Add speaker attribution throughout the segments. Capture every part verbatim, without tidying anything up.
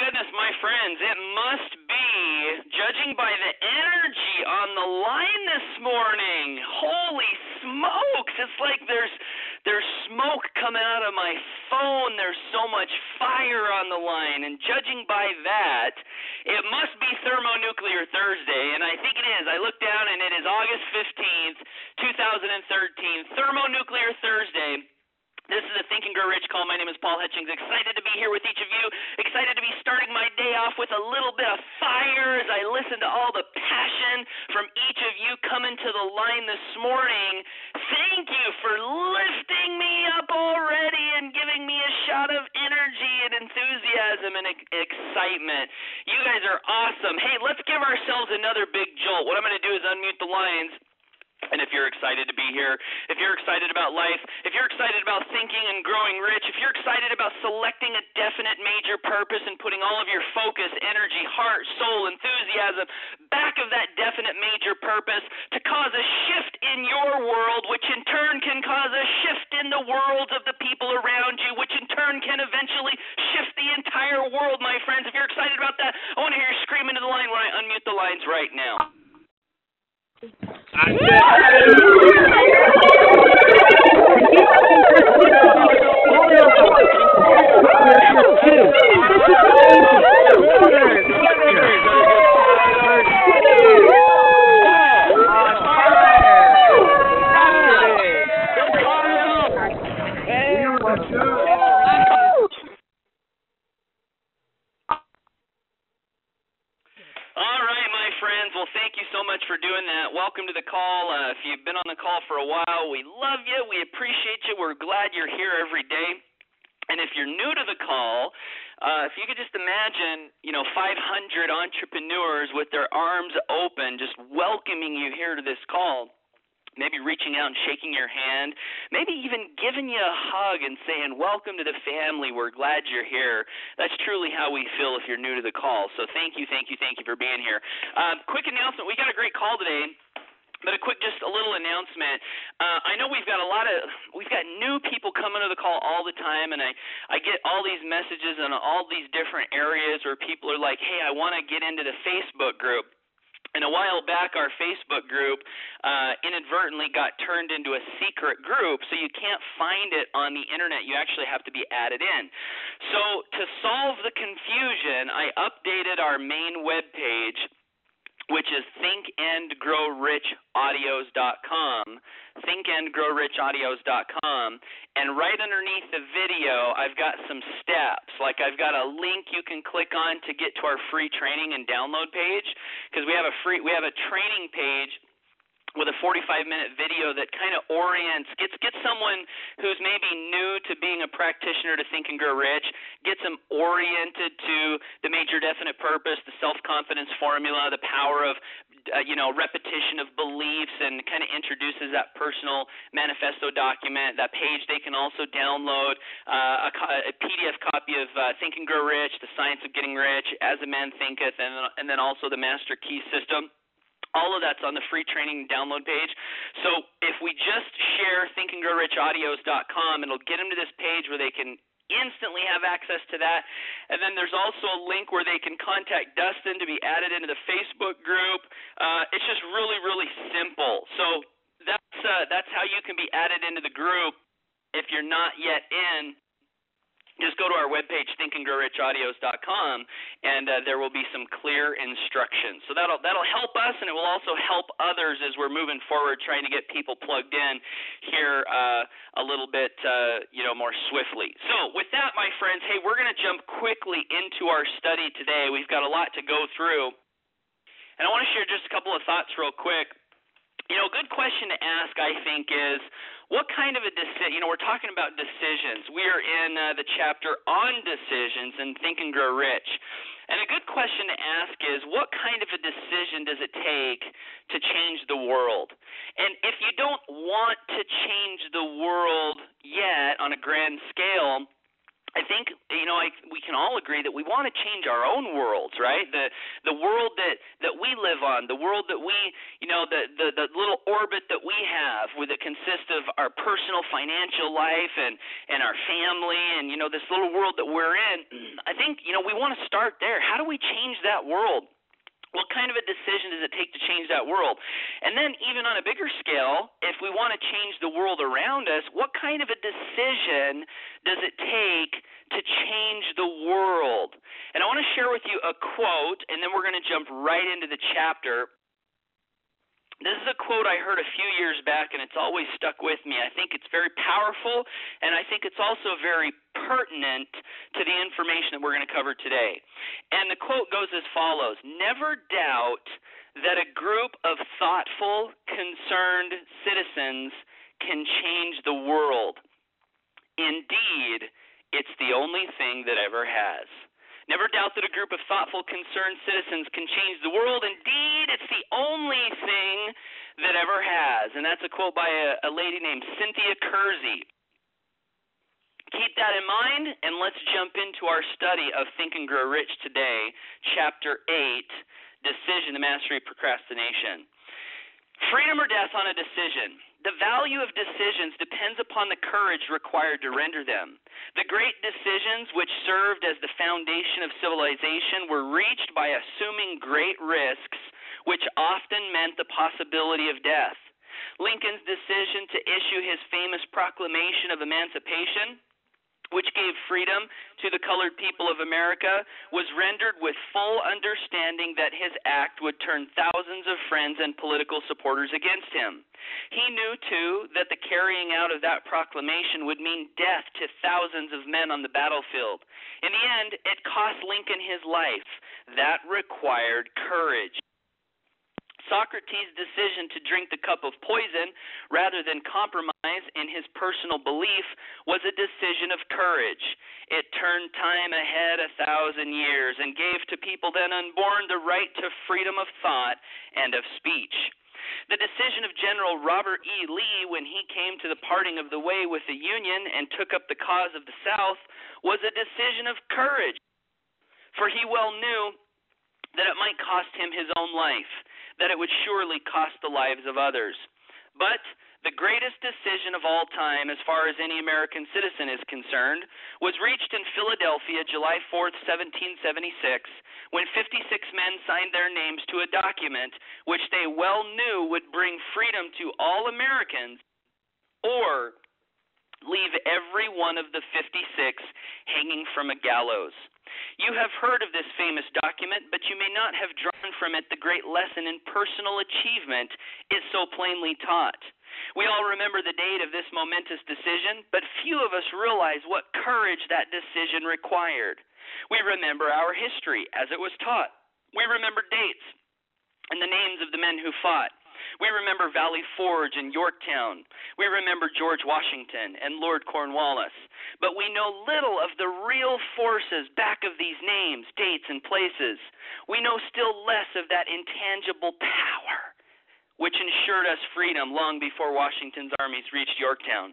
Speaker 1: goodness, my friends, it must be, judging by the energy on the line this morning. Holy smokes, it's like there's there's smoke coming out of my phone. There's so much fire on the line, and judging by that, it must be Thermonuclear Thursday, and I think it is. I looked down, and it is August fifteenth, two thousand thirteen, Thermonuclear Thursday. This is a Think and Grow Rich call. My name is Paul Hutchings. Excited to be here with each of you. Excited to be starting my day off with a little bit of fire as I listen to all the passion from each of you coming to the line this morning. Thank you for lifting me up already and giving me a shot of energy and enthusiasm and excitement. You guys are awesome. Hey, let's give ourselves another big jolt. What I'm going to do is unmute the lines. And if you're excited to be here, if you're excited about life, if you're excited about thinking and growing rich, if you're excited about selecting a definite major purpose and putting all of your focus, energy, heart, soul, enthusiasm back of that definite major purpose to cause a shift in your world, which in turn can cause a shift in the worlds of the people around you, which in turn can eventually shift the entire world, my friends. If you're excited about that, I want to hear you scream into the line when I unmute the lines right now. I Well, thank you so much for doing that. Welcome to the call. Uh, if you've been on the call for a while, we love you. We appreciate you. We're glad you're here every day. And if you're new to the call, uh, if you could just imagine, you know, five hundred entrepreneurs with their arms open, just welcoming you here to this call. Maybe reaching out and shaking your hand, maybe even giving you a hug and saying, welcome to the family, we're glad you're here. That's truly how we feel if you're new to the call. So thank you, thank you, thank you for being here. Uh, quick announcement, we got a great call today. But a quick, just a little announcement. Uh, I know we've got a lot of, we've got new people coming to the call all the time, and I, I get all these messages in all these different areas where people are like, hey, I want to get into the Facebook group. And a while back, our Facebook group uh, inadvertently got turned into a secret group, so you can't find it on the internet. You actually have to be added in. So to solve the confusion, I updated our main webpage, which is think and grow rich audios dot com, think and grow rich audios dot com, and right underneath the video, I've got some steps. Like I've got a link you can click on to get to our free training and download page, because we have a free, we have a training page with a forty-five minute video that kind of orients, gets gets someone who's maybe new to being a practitioner to Think and Grow Rich, gets them oriented to the major definite purpose, the self-confidence formula, the power of uh, you know, repetition of beliefs, and kind of introduces that personal manifesto document. That page they can also download uh, a, a P D F copy of uh, Think and Grow Rich, The Science of Getting Rich, As a Man Thinketh, and, and then also the Master Key System. All of that's on the free training download page. So if we just share think and grow rich audios dot com, it'll get them to this page where they can instantly have access to that. And then there's also a link where they can contact Dustin to be added into the Facebook group. Uh, it's just really, really simple. So that's uh, that's how you can be added into the group if you're not yet in. Just go to our webpage, think and grow rich audios dot com, and uh, there will be some clear instructions. So that'll that'll help us, and it will also help others as we're moving forward, trying to get people plugged in here uh, a little bit, uh, you know, more swiftly. So with that, my friends, hey, we're going to jump quickly into our study today. We've got a lot to go through, and I want to share just a couple of thoughts real quick. You know, a good question to ask, I think, is what kind of a decision, you know, we're talking about decisions. We are in uh, the chapter on decisions in Think and Grow Rich. And a good question to ask is, what kind of a decision does it take to change the world? And if you don't want to change the world yet on a grand scale, I think, you know, I, we can all agree that we want to change our own worlds, right? The the world that, that we live on, the world that we, you know, the, the, the little orbit that we have, where that consists of our personal financial life and, and our family and, you know, this little world that we're in. I think think, you know, we want to start there. How do we change that world? What kind of a decision does it take to change that world? And then even on a bigger scale, if we want to change the world around us, what kind of a decision does it take to change the world? And I want to share with you a quote, and then we're going to jump right into the chapter. This is a quote I heard a few years back, and it's always stuck with me. I think it's very powerful, and I think it's also very pertinent to the information that we're going to cover today. And the quote goes as follows: "Never doubt that a group of thoughtful, concerned citizens can change the world. Indeed, it's the only thing that ever has." Never doubt that a group of thoughtful, concerned citizens can change the world. Indeed, it's the only thing that ever has. And that's a quote by a, a lady named Cynthia Kersey. Keep that in mind, and let's jump into our study of Think and Grow Rich today, Chapter eight, Decision, the Mastery of Procrastination. Freedom or death on a decision. The value of decisions depends upon the courage required to render them. The great decisions which served as the foundation of civilization were reached by assuming great risks, which often meant the possibility of death. Lincoln's decision to issue his famous Proclamation of Emancipation, which gave freedom to the colored people of America, was rendered with full understanding that his act would turn thousands of friends and political supporters against him. He knew, too, that the carrying out of that proclamation would mean death to thousands of men on the battlefield. In the end, it cost Lincoln his life. That required courage. Socrates' decision to drink the cup of poison rather than compromise in his personal belief was a decision of courage. It turned time ahead a thousand years and gave to people then unborn the right to freedom of thought and of speech. The decision of General Robert E. Lee when he came to the parting of the way with the Union and took up the cause of the South was a decision of courage, for he well knew that it might cost him his own life, that it would surely cost the lives of others. But the greatest decision of all time, as far as any American citizen is concerned, was reached in Philadelphia, July fourth, seventeen seventy-six, when fifty-six men signed their names to a document which they well knew would bring freedom to all Americans, or leave every one of the fifty-six hanging from a gallows. You have heard of this famous document, but you may not have drawn from it the great lesson in personal achievement it so plainly taught. We all remember the date of this momentous decision, but few of us realize what courage that decision required. We remember our history as it was taught. We remember dates and the names of the men who fought. We remember Valley Forge and Yorktown. We remember George Washington and Lord Cornwallis. But we know little of the real forces back of these names, dates, and places. We know still less of that intangible power which ensured us freedom long before Washington's armies reached Yorktown.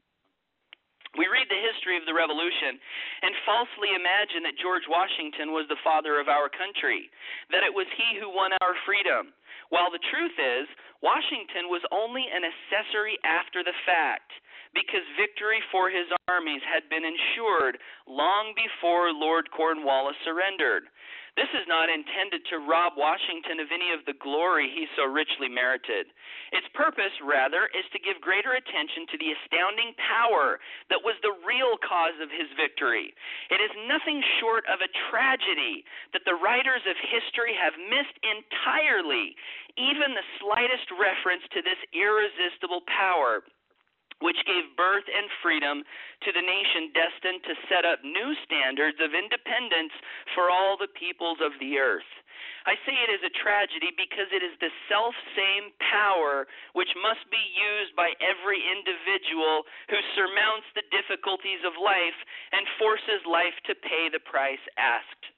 Speaker 1: We read the history of the Revolution and falsely imagine that George Washington was the father of our country, that it was he who won our freedom, while the truth is, Washington was only an accessory after the fact, because victory for his armies had been ensured long before Lord Cornwallis surrendered. This is not intended to rob Washington of any of the glory he so richly merited. Its purpose, rather, is to give greater attention to the astounding power that was the real cause of his victory. It is nothing short of a tragedy that the writers of history have missed entirely even the slightest reference to this irresistible power, which gave birth and freedom to the nation destined to set up new standards of independence for all the peoples of the earth. I say it is a tragedy because it is the self-same power which must be used by every individual who surmounts the difficulties of life and forces life to pay the price asked.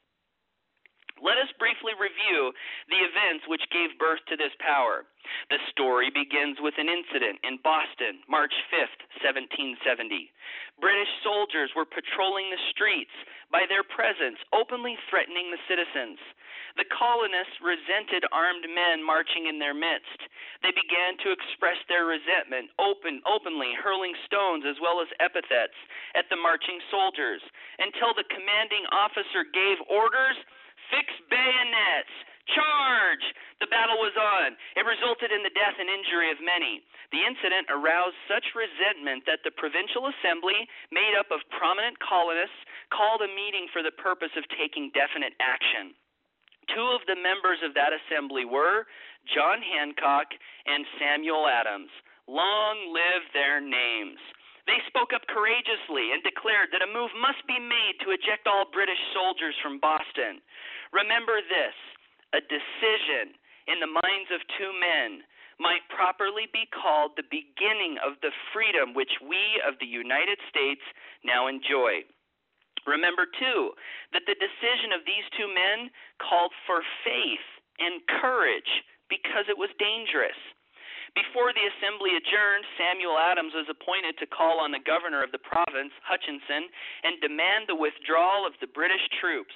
Speaker 1: Let us briefly review the events which gave birth to this power. The story begins with an incident in Boston, March fifth, seventeen seventy. British soldiers were patrolling the streets, by their presence openly threatening the citizens. The colonists resented armed men marching in their midst. They began to express their resentment, open, openly hurling stones as well as epithets at the marching soldiers, until the commanding officer gave orders, "Fix bayonets! Charge!" The battle was on. It resulted in the death and injury of many. The incident aroused such resentment that the Provincial Assembly, made up of prominent colonists, called a meeting for the purpose of taking definite action. Two of the members of that assembly were John Hancock and Samuel Adams. Long live their names. They spoke up courageously and declared that a move must be made to eject all British soldiers from Boston. Remember this: a decision in the minds of two men might properly be called the beginning of the freedom which we of the United States now enjoy. Remember, too, that the decision of these two men called for faith and courage because it was dangerous. Before the assembly adjourned, Samuel Adams was appointed to call on the governor of the province, Hutchinson, and demand the withdrawal of the British troops.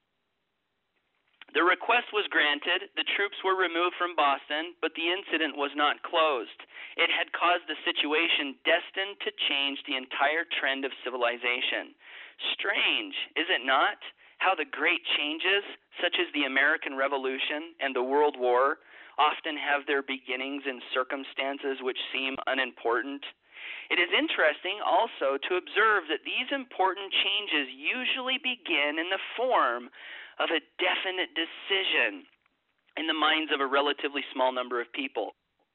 Speaker 1: The request was granted, the troops were removed from Boston, but the incident was not closed. It had caused a situation destined to change the entire trend of civilization. Strange, is it not, how the great changes, such as the American Revolution and the World War, often have their beginnings in circumstances which seem unimportant? It is interesting also to observe that these important changes usually begin in the form of a definite decision in the minds of a relatively small number of people.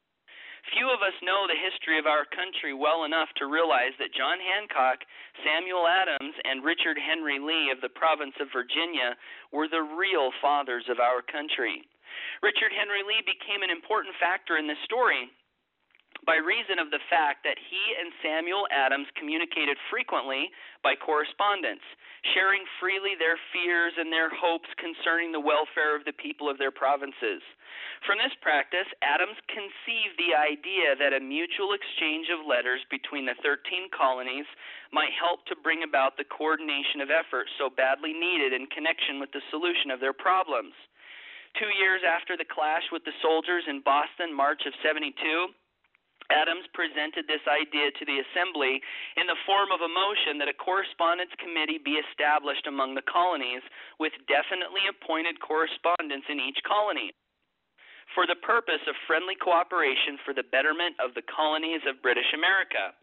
Speaker 1: Few of us know the history of our country well enough to realize that John Hancock, Samuel Adams, and Richard Henry Lee of the province of Virginia were the real fathers of our country. Richard Henry Lee became an important factor in this story by reason of the fact that he and Samuel Adams communicated frequently by correspondence, sharing freely their fears and their hopes concerning the welfare of the people of their provinces. From this practice, Adams conceived the idea that a mutual exchange of letters between the thirteen colonies might help to bring about the coordination of efforts so badly needed in connection with the solution of their problems. Two years after the clash with the soldiers in Boston, March of seventy-two, Adams presented this idea to the Assembly in the form of a motion that a correspondence committee be established among the colonies with definitely appointed correspondents in each colony for the purpose of friendly cooperation for the betterment of the colonies of British America.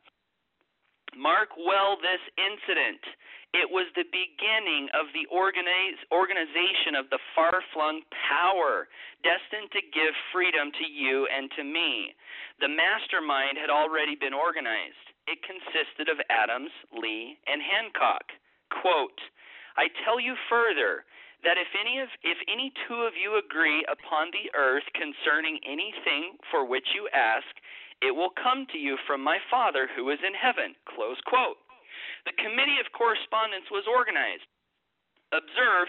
Speaker 1: Mark well this incident. It was the beginning of the organize, organization of the far-flung power destined to give freedom to you and to me. The mastermind had already been organized. It consisted of Adams, Lee, and Hancock. Quote, "I tell you further that if any of if any two of you agree upon the earth concerning anything for which you ask, it will come to you from my Father who is in heaven." Close quote. The Committee of Correspondence was organized. Observe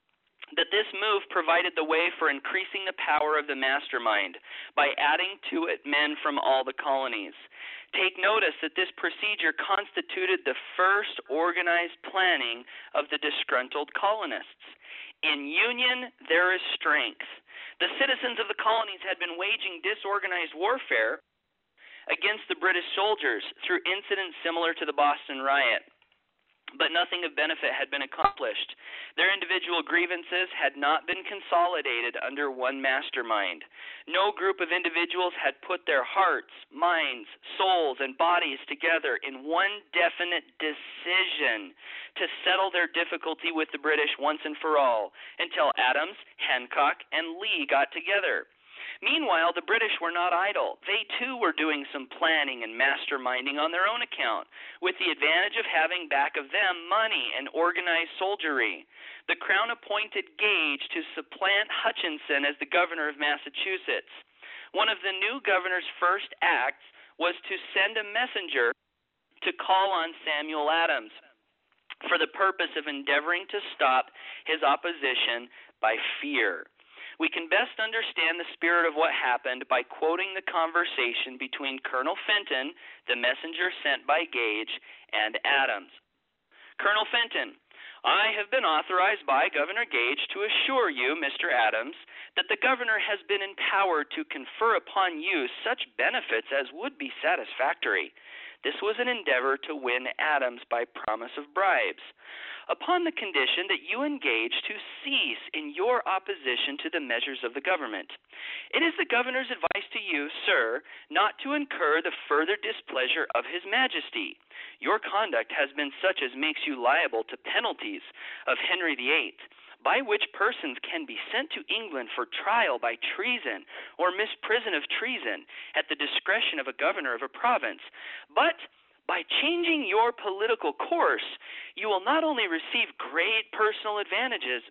Speaker 1: that this move provided the way for increasing the power of the mastermind by adding to it men from all the colonies. Take notice that this procedure constituted the first organized planning of the disgruntled colonists. In union, there is strength. The citizens of the colonies had been waging disorganized warfare against the British soldiers through incidents similar to the Boston riot. But nothing of benefit had been accomplished. Their individual grievances had not been consolidated under one mastermind. No group of individuals had put their hearts, minds, souls, and bodies together in one definite decision to settle their difficulty with the British once and for all, until Adams, Hancock, and Lee got together. Meanwhile, the British were not idle. They, too, were doing some planning and masterminding on their own account, with the advantage of having back of them money and organized soldiery. The Crown appointed Gage to supplant Hutchinson as the governor of Massachusetts. One of the new governor's first acts was to send a messenger to call on Samuel Adams for the purpose of endeavoring to stop his opposition by fear. We can best understand the spirit of what happened by quoting the conversation between Colonel Fenton, the messenger sent by Gage, and Adams. Colonel Fenton: I have been authorized by Governor Gage to assure you, Mister Adams, that the governor has been empowered to confer upon you such benefits as would be satisfactory. This was an endeavor to win Adams by promise of bribes, upon the condition that you engage to cease in your opposition to the measures of the government. It is the governor's advice to you, sir, not to incur the further displeasure of his majesty. Your conduct has been such as makes you liable to penalties of Henry the Eighth, by which persons can be sent to England for trial by treason or misprison of treason at the discretion of a governor of a province. But by changing your political course, you will not only receive great personal advantages,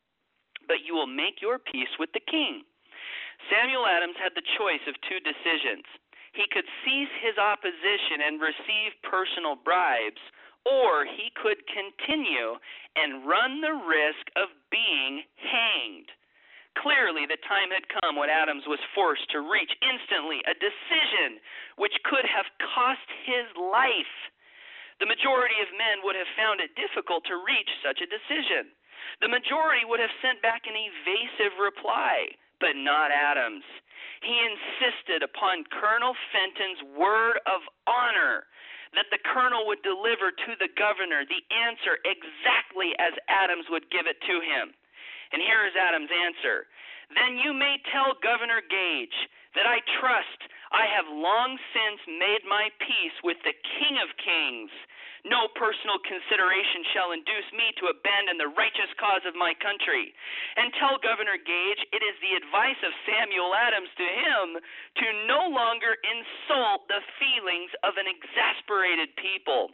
Speaker 1: but you will make your peace with the king. Samuel Adams had the choice of two decisions. He could cease his opposition and receive personal bribes, or he could continue and run the risk of being hanged. Clearly, the time had come when Adams was forced to reach instantly a decision which could have cost his life. The majority of men would have found it difficult to reach such a decision. The majority would have sent back an evasive reply, but not Adams. He insisted upon Colonel Fenton's word of honor that the colonel would deliver to the governor the answer exactly as Adams would give it to him. And here is Adams' answer. Then you may tell Governor Gage that I trust I have long since made my peace with the King of Kings. No personal consideration shall induce me to abandon the righteous cause of my country. And tell Governor Gage it is the advice of Samuel Adams to him to no longer insult the feelings of an exasperated people.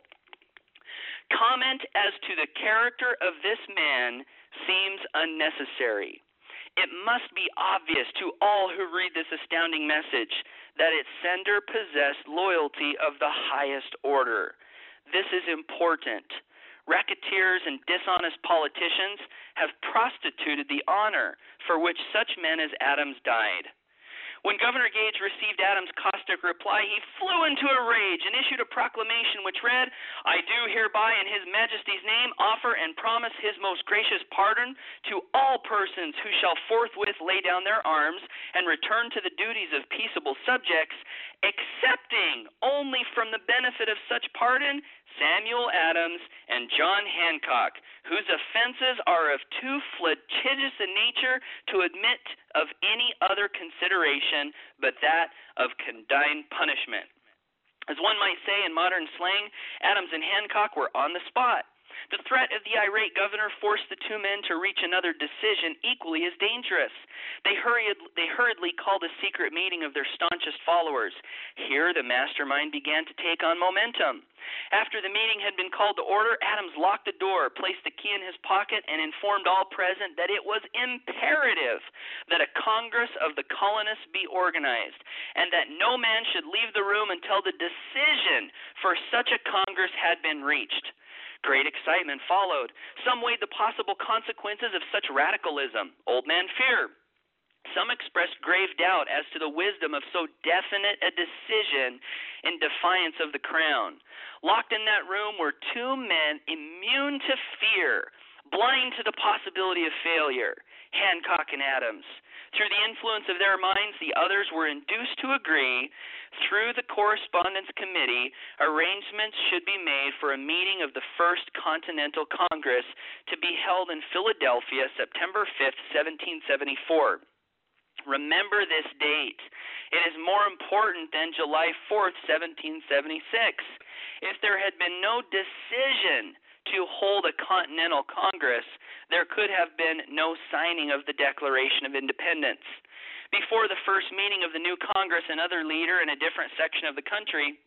Speaker 1: Comment as to the character of this man seems unnecessary. It must be obvious to all who read this astounding message that its sender possessed loyalty of the highest order. This is important. Racketeers and dishonest politicians have prostituted the honor for which such men as Adams died. When Governor Gage received Adams' caustic reply, he flew into a rage and issued a proclamation which read, I do hereby in his majesty's name offer and promise his most gracious pardon to all persons who shall forthwith lay down their arms and return to the duties of peaceable subjects, excepting only from the benefit of such pardon Samuel Adams and John Hancock, whose offenses are of too flagitious a nature to admit of any other consideration but that of condign punishment. As one might say in modern slang, Adams and Hancock were on the spot. The threat of the irate governor forced the two men to reach another decision equally as dangerous. They hurried, they hurriedly called a secret meeting of their staunchest followers. Here the mastermind began to take on momentum. After the meeting had been called to order, Adams locked the door, placed the key in his pocket, and informed all present that it was imperative that a Congress of the colonists be organized, and that no man should leave the room until the decision for such a Congress had been reached. Great excitement followed. Some weighed the possible consequences of such radicalism. Old man fear. Some expressed grave doubt as to the wisdom of so definite a decision in defiance of the crown. Locked in that room were two men immune to fear, blind to the possibility of failure, Hancock and Adams. Through the influence of their minds, the others were induced to agree, through the Correspondence Committee, arrangements should be made for a meeting of the First Continental Congress to be held in Philadelphia, September fifth, seventeen seventy-four. Remember this date. It is more important than July fourth, seventeen seventy-six. If there had been no decision to hold a Continental Congress, there could have been no signing of the Declaration of Independence. Before the first meeting of the new Congress, another leader in a different section of the country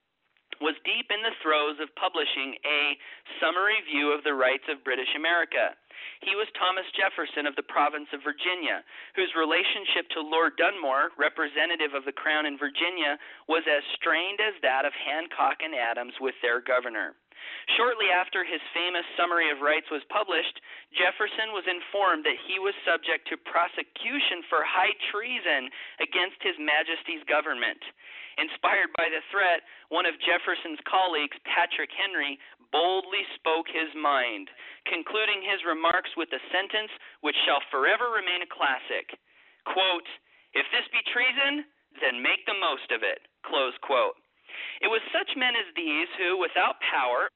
Speaker 1: was deep in the throes of publishing a summary view of the rights of British America. He was Thomas Jefferson of the province of Virginia, whose relationship to Lord Dunmore, representative of the Crown in Virginia, was as strained as that of Hancock and Adams with their governor. Shortly after his famous Summary of Rights was published, Jefferson was informed that he was subject to prosecution for high treason against His Majesty's government. Inspired by the threat, one of Jefferson's colleagues, Patrick Henry, boldly spoke his mind, concluding his remarks with a sentence which shall forever remain a classic. Quote, "If this be treason, then make the most of it." Close quote. It was such men as these who, without power,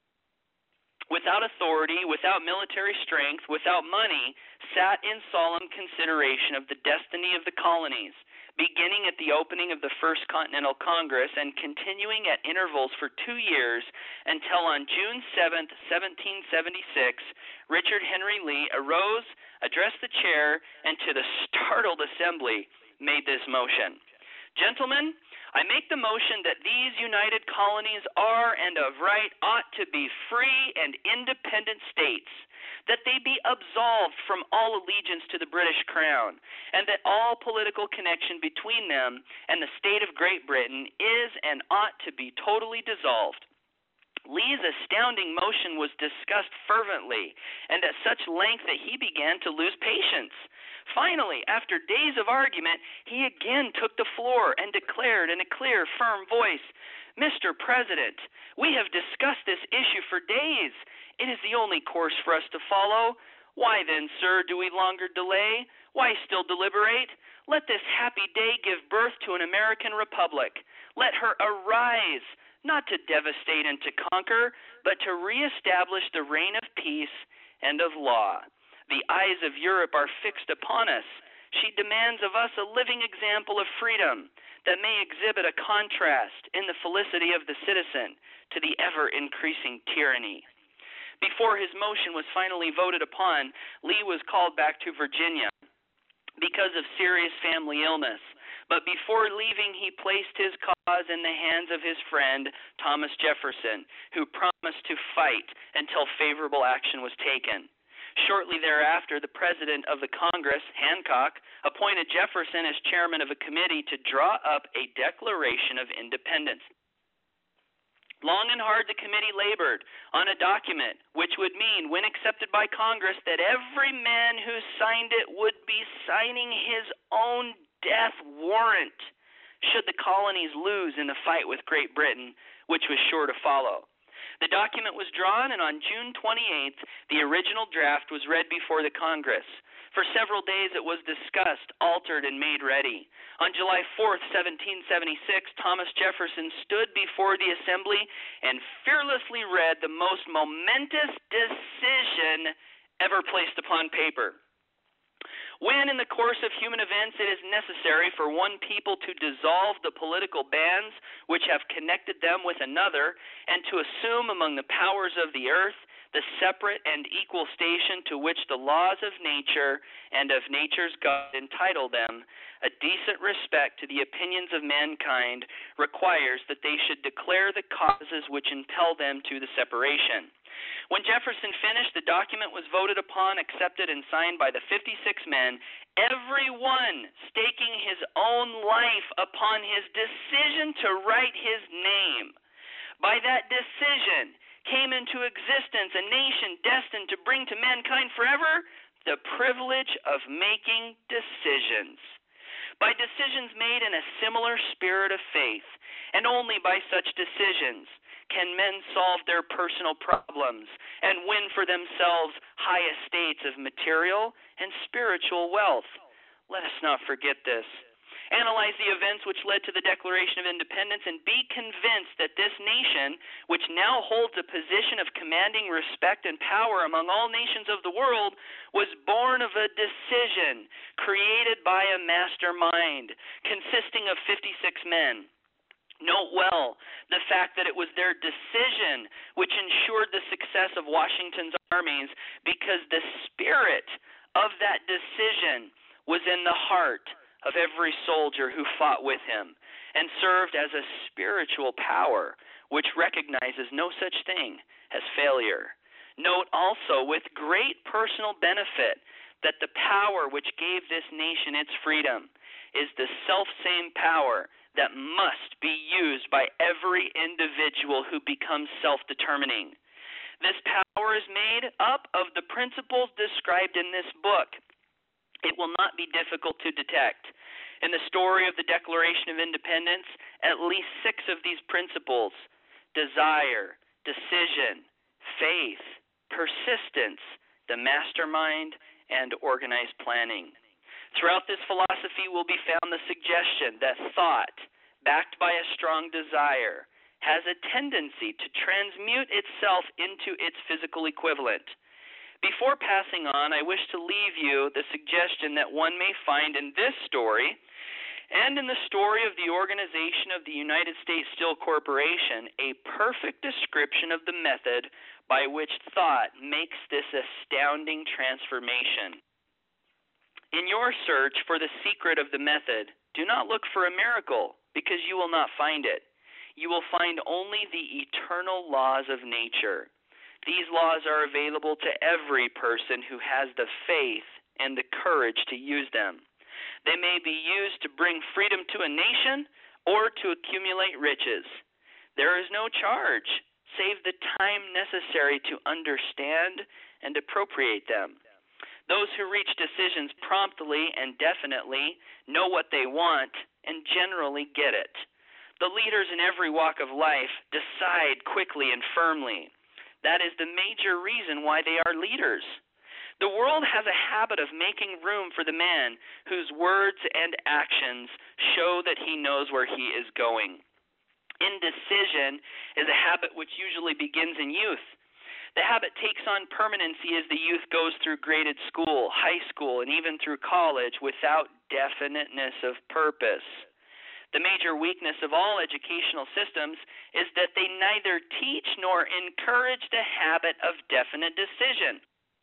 Speaker 1: without authority, without military strength, without money, sat in solemn consideration of the destiny of the colonies, beginning at the opening of the First Continental Congress and continuing at intervals for two years until on June seventh, seventeen seventy-six, Richard Henry Lee arose, addressed the chair, and to the startled assembly made this motion. Gentlemen, I make the motion that these united colonies are and of right ought to be free and independent states, that they be absolved from all allegiance to the British Crown, and that all political connection between them and the state of Great Britain is and ought to be totally dissolved. Lee's astounding motion was discussed fervently and at such length that he began to lose patience. Finally, after days of argument, he again took the floor and declared in a clear, firm voice, "Mister President, we have discussed this issue for days. It is the only course for us to follow. Why then, sir, do we longer delay? Why still deliberate? Let this happy day give birth to an American republic. Let her arise, not to devastate and to conquer, but to reestablish the reign of peace and of law. The eyes of Europe are fixed upon us. She demands of us a living example of freedom that may exhibit a contrast in the felicity of the citizen to the ever-increasing tyranny." Before his motion was finally voted upon, Lee was called back to Virginia because of serious family illness. But before leaving, he placed his cause in the hands of his friend, Thomas Jefferson, who promised to fight until favorable action was taken. Shortly thereafter, the president of the Congress, Hancock, appointed Jefferson as chairman of a committee to draw up a Declaration of Independence. Long and hard the committee labored on a document which would mean, when accepted by Congress, that every man who signed it would be signing his own death warrant should the colonies lose in the fight with Great Britain, which was sure to follow. The document was drawn, and on June twenty-eighth, the original draft was read before the Congress. For several days it was discussed, altered, and made ready. On July fourth, seventeen seventy-six, Thomas Jefferson stood before the assembly and fearlessly read the most momentous decision ever placed upon paper. When, in the course of human events, it is necessary for one people to dissolve the political bands which have connected them with another, and to assume among the powers of the earth the separate and equal station to which the laws of nature and of nature's God entitle them, a decent respect to the opinions of mankind requires that they should declare the causes which impel them to the separation. When Jefferson finished, the document was voted upon, accepted, and signed by the fifty-six men, every one staking his own life upon his decision to write his name. By that decision came into existence a nation destined to bring to mankind forever the privilege of making decisions. By decisions made in a similar spirit of faith, and only by such decisions, can men solve their personal problems and win for themselves high estates of material and spiritual wealth. Let us not forget this. Analyze the events which led to the Declaration of Independence and be convinced that this nation, which now holds a position of commanding respect and power among all nations of the world, was born of a decision created by a mastermind consisting of fifty-six men. Note well the fact that it was their decision which ensured the success of Washington's armies, because the spirit of that decision was in the heart of every soldier who fought with him, and served as a spiritual power which recognizes no such thing as failure. Note also with great personal benefit that the power which gave this nation its freedom is the self-same power that must be used by every individual who becomes self-determining. This power is made up of the principles described in this book. It will not be difficult to detect. In the story of the Declaration of Independence, at least six of these principles, desire, decision, faith, persistence, the mastermind, and organized planning. Throughout this philosophy will be found the suggestion that thought, backed by a strong desire, has a tendency to transmute itself into its physical equivalent. Before passing on, I wish to leave you the suggestion that one may find in this story and in the story of the organization of the United States Steel Corporation a perfect description of the method by which thought makes this astounding transformation. In your search for the secret of the method, do not look for a miracle, because you will not find it. You will find only the eternal laws of nature. These laws are available to every person who has the faith and the courage to use them. They may be used to bring freedom to a nation or to accumulate riches. There is no charge, save the time necessary to understand and appropriate them. Those who reach decisions promptly and definitely know what they want and generally get it. The leaders in every walk of life decide quickly and firmly. That is the major reason why they are leaders. The world has a habit of making room for the man whose words and actions show that he knows where he is going. Indecision is a habit which usually begins in youth. The habit takes on permanency as the youth goes through graded school, high school, and even through college without definiteness of purpose. The major weakness of all educational systems is that they neither teach nor encourage the habit of definite decision.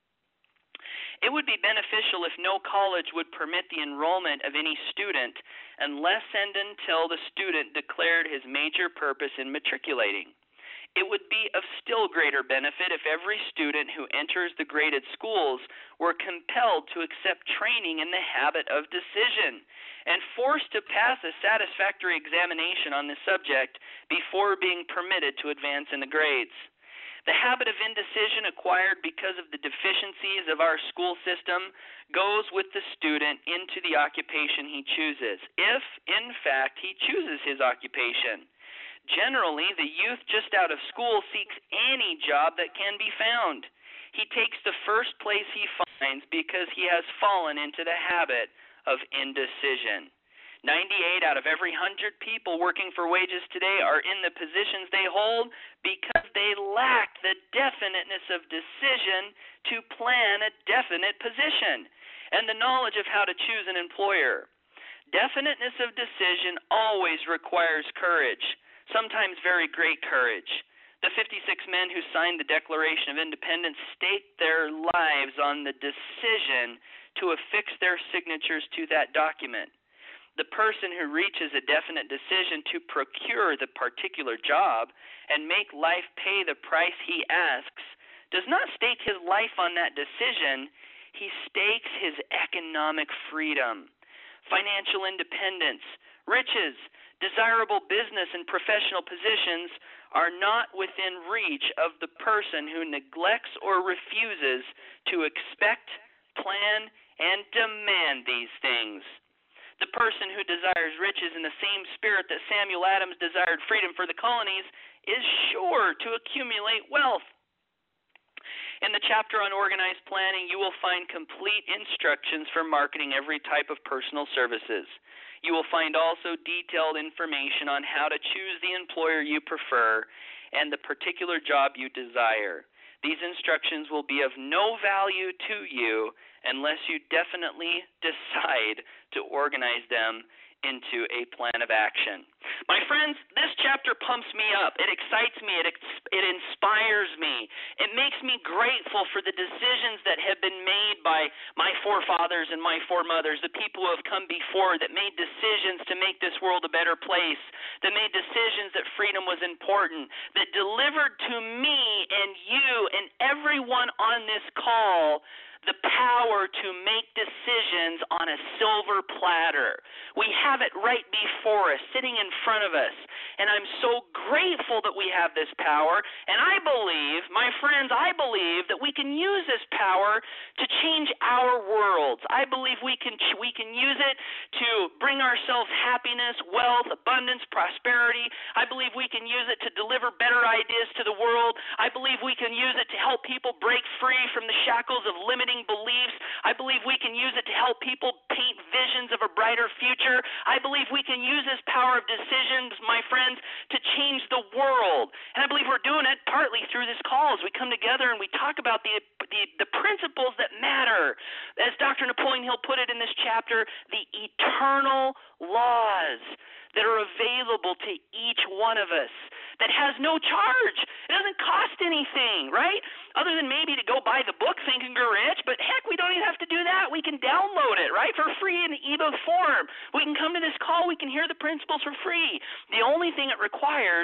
Speaker 1: It would be beneficial if no college would permit the enrollment of any student unless and until the student declared his major purpose in matriculating. It would be of still greater benefit if every student who enters the graded schools were compelled to accept training in the habit of decision and forced to pass a satisfactory examination on this subject before being permitted to advance in the grades. The habit of indecision acquired because of the deficiencies of our school system goes with the student into the occupation he chooses, if, in fact, he chooses his occupation. Generally, the youth just out of school seeks any job that can be found. He takes the first place he finds because he has fallen into the habit of indecision. ninety-eight out of every one hundred people working for wages today are in the positions they hold because they lack the definiteness of decision to plan a definite position and the knowledge of how to choose an employer. Definiteness of decision always requires courage. Sometimes very great courage. The fifty-six men who signed the Declaration of Independence staked their lives on the decision to affix their signatures to that document. The person who reaches a definite decision to procure the particular job and make life pay the price he asks does not stake his life on that decision. He stakes his economic freedom, financial independence, riches, desirable business and professional positions are not within reach of the person who neglects or refuses to expect, plan, and demand these things. The person who desires riches in the same spirit that Samuel Adams desired freedom for the colonies is sure to accumulate wealth. In the chapter on organized planning, you will find complete instructions for marketing every type of personal services. You will find also detailed information on how to choose the employer you prefer and the particular job you desire. These instructions will be of no value to you unless you definitely decide to organize them into a plan of action. My friends, this chapter pumps me up. It excites me. It, it inspires me. It makes me grateful for the decisions that have been made by my forefathers and my foremothers, the people who have come before that made decisions to make this world a better place, that made decisions that freedom was important, that delivered to me and you and everyone on this call the power power to make decisions on a silver platter. We have it right before us, sitting in front of us. And I'm so grateful that we have this power. And I believe, my friends, I believe that we can use this power to change our worlds. I believe we can we can use it to bring ourselves happiness, wealth, abundance, prosperity. I believe we can use it to deliver better ideas to the world. I believe we can use it to help people break free from the shackles of limiting beliefs. I believe we can use it to help people paint visions of a brighter future. I believe we can use this power of decisions, my friends, to change the world. And I believe we're doing it partly through this call as we come together and we talk about the, the, the principles that matter. As Doctor Napoleon Hill put it in this chapter, the eternal laws that are available to each one of us that has no charge. It doesn't cost anything, right? Other than maybe to go buy the book Think and Grow Rich, but heck, we don't even have to do that. We can download it, right, for free in the ebook form. We can come to this call. We can hear the principles for free. The only thing it requires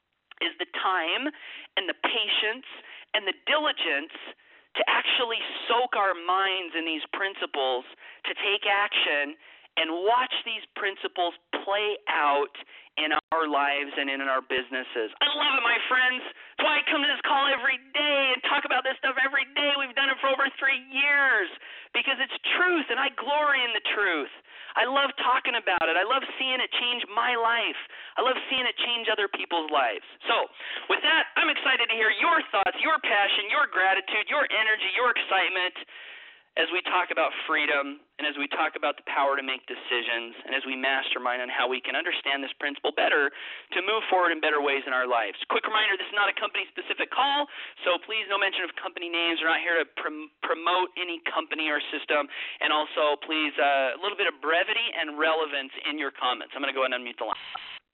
Speaker 1: is the time and the patience and the diligence to actually soak our minds in these principles, to take action, and watch these principles play out in our lives and in our businesses. I love it, my friends. That's why I come to this call every day and talk about this stuff every day. We've done it for over three years because it's truth, and I glory in the truth. I love talking about it. I love seeing it change my life. I love seeing it change other people's lives. So with that, I'm excited to hear your thoughts, your passion, your gratitude, your energy, your excitement as we talk about freedom and as we talk about the power to make decisions and as we mastermind on how we can understand this principle better to move forward in better ways in our lives. Quick reminder, this is not a company-specific call, so please no mention of company names. We're not here to prom- promote any company or system. And also, please, uh, a little bit of brevity and relevance in your comments. I'm going to go ahead and unmute the line.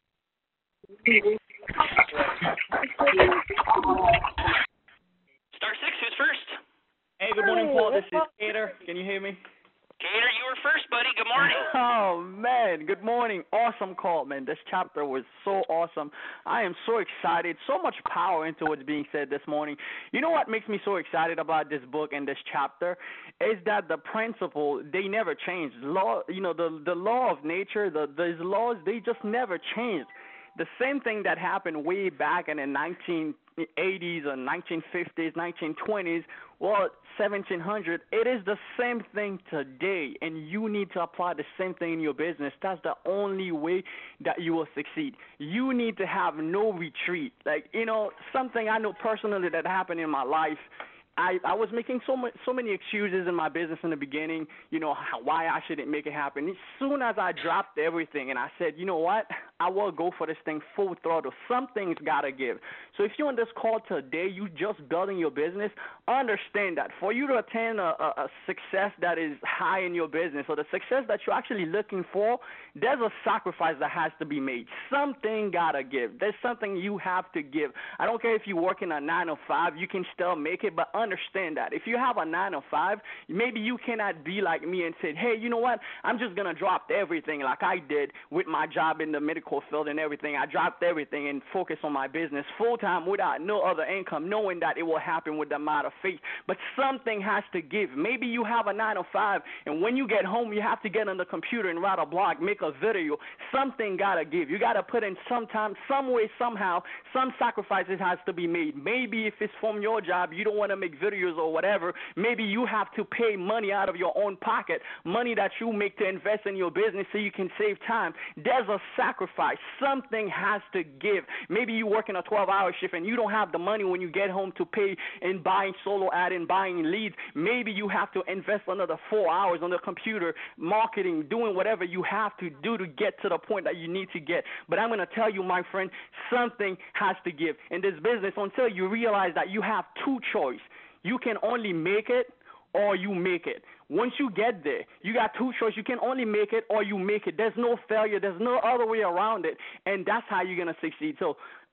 Speaker 1: Star six, who's first?
Speaker 2: Hey, good morning, Paul. This is Gator. Can you hear me?
Speaker 1: Gator, you were first, buddy. Good morning.
Speaker 2: Oh, man. Good morning. Awesome call, man. This chapter was so awesome. I am so excited. So much power into what's being said this morning. You know what makes me so excited about this book and this chapter is that the principle, they never change. Law, you know, the the law of nature, the these laws, they just never changed. The same thing that happened way back in the nineteen eighties or nineteen fifties, nineteen twenties, well, seventeen hundred, it is the same thing today, and you need to apply the same thing in your business. That's the only way that you will succeed. You need to have no retreat. Like, you know, something I know personally that happened in my life, I, I was making so much, so many excuses in my business in the beginning, you know, how, why I shouldn't make it happen. As soon as I dropped everything and I said, you know what, I will go for this thing full throttle. Something's got to give. So if you're on this call today, you just building your business, understand that for you to attain a, a, a success that is high in your business or the success that you're actually looking for, there's a sacrifice that has to be made. Something got to give. There's something you have to give. I don't care if you're working a nine to five, you can still make it, but understand that. If you have a nine to five, maybe you cannot be like me and say, hey, you know what, I'm just going to drop everything like I did with my job in the medical field and everything. I dropped everything and focused on my business full-time without no other income, knowing that it will happen with the amount of faith. But something has to give. Maybe you have a nine to five, and when you get home, you have to get on the computer and write a blog, make a video. Something got to give. You got to put in some time, some way, somehow, some sacrifices has to be made. Maybe if it's from your job, you don't want to make videos or whatever, maybe you have to pay money out of your own pocket, money that you make to invest in your business so you can save time. There's a sacrifice. Something has to give. Maybe you work in a twelve-hour shift and you don't have the money when you get home to pay in buying solo ad and buying leads. Maybe you have to invest another four hours on the computer, marketing, doing whatever you have to do to get to the point that you need to get. But I'm going to tell you, my friend, something has to give. In this business, until you realize that you have two choices. You can only make it or you make it. Once you get there, you got two choices. You can only make it or you make it. There's no failure. There's no other way around it, and that's how you're going to succeed. So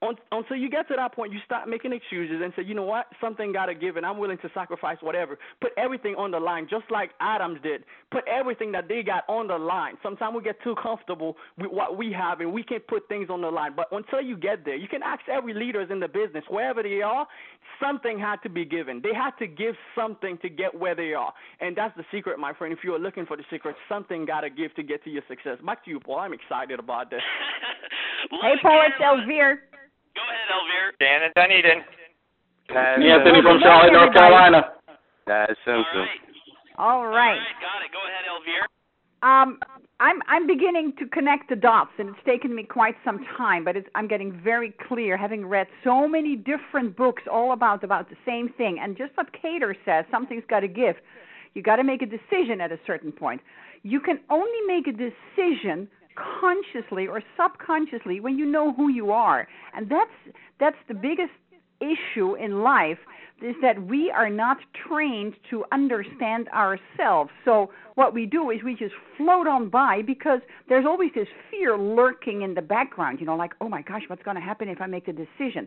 Speaker 2: un, until you get to that point, you start making excuses and say, you know what, something got to give, and I'm willing to sacrifice whatever. Put everything on the line, just like Adams did. Put everything that they got on the line. Sometimes we get too comfortable with what we have, and we can't put things on the line. But until you get there, you can ask every leaders in the business, wherever they are, something had to be given. They had to give something to get where they are. And that's the secret, my friend. If you are looking for the secret, something got to give to get to your success. Back to you, Paul. I'm excited about this.
Speaker 3: Hey, Paul, it's Elvire.
Speaker 1: Go ahead, Elvire.
Speaker 4: Dan and Dunedin.
Speaker 5: Anthony from Charlotte, North Carolina.
Speaker 4: That's Simpson.
Speaker 1: All right.
Speaker 3: All right.
Speaker 1: All right, got it. Go ahead, Elvire.
Speaker 3: Um, I'm I'm beginning to connect the dots, and it's taken me quite some time, but it's, I'm getting very clear, having read so many different books all about about the same thing. And just what Cater says, something's got to give. You got to make a decision at a certain point. You can only make a decision consciously or subconsciously when you know who you are, and that's that's the biggest issue in life, is that we are not trained to understand ourselves. So what we do is we just float on by, because there's always this fear lurking in the background, you know, like, oh my gosh, what's going to happen if I make a decision?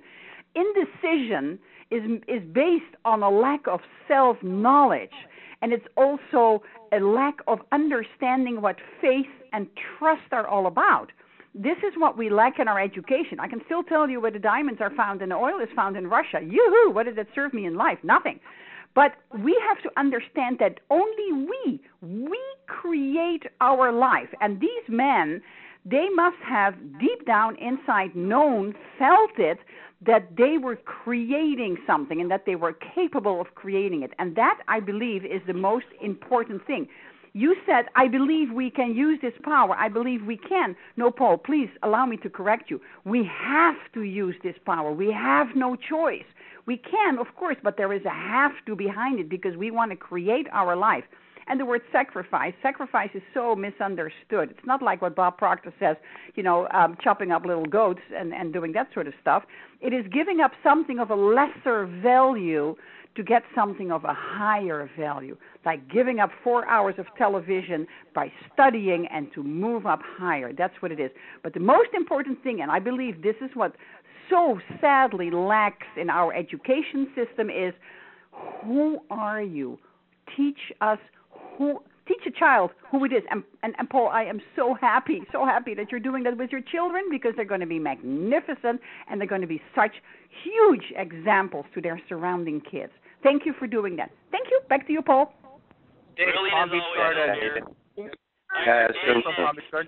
Speaker 3: Indecision is is based on a lack of self-knowledge, and it's also a lack of understanding what faith and trust are all about. This is what we lack in our education. I can still tell you where the diamonds are found and the oil is found in Russia. Yoo-hoo, what did that serve me in life? Nothing. But we have to understand that only we, we create our life. And these men, they must have deep down inside known, felt it, that they were creating something and that they were capable of creating it. And that, I believe, is the most important thing. You said, I believe we can use this power. I believe we can. No, Paul, please allow me to correct you. We have to use this power. We have no choice. We can, of course, but there is a have to behind it, because we want to create our life. And the word sacrifice, sacrifice is so misunderstood. It's not like what Bob Proctor says, you know, um, chopping up little goats and, and doing that sort of stuff. It is giving up something of a lesser value to get something of a higher value, like giving up four hours of television by studying and to move up higher. That's what it is. But the most important thing, and I believe this is what so sadly lacks in our education system, is who are you? Teach us who. Teach a child who it is. And, and, and Paul, I am so happy, so happy that you're doing that with your children, because they're going to be magnificent and they're going to be such huge examples to their surrounding kids. Thank you for doing that. Thank you. Back to you, Paul.
Speaker 1: Really,
Speaker 4: Palm
Speaker 1: as
Speaker 4: Beach,
Speaker 1: always,
Speaker 4: Florida.
Speaker 1: Dan.
Speaker 4: Yeah,
Speaker 1: Dan,
Speaker 4: Simpson.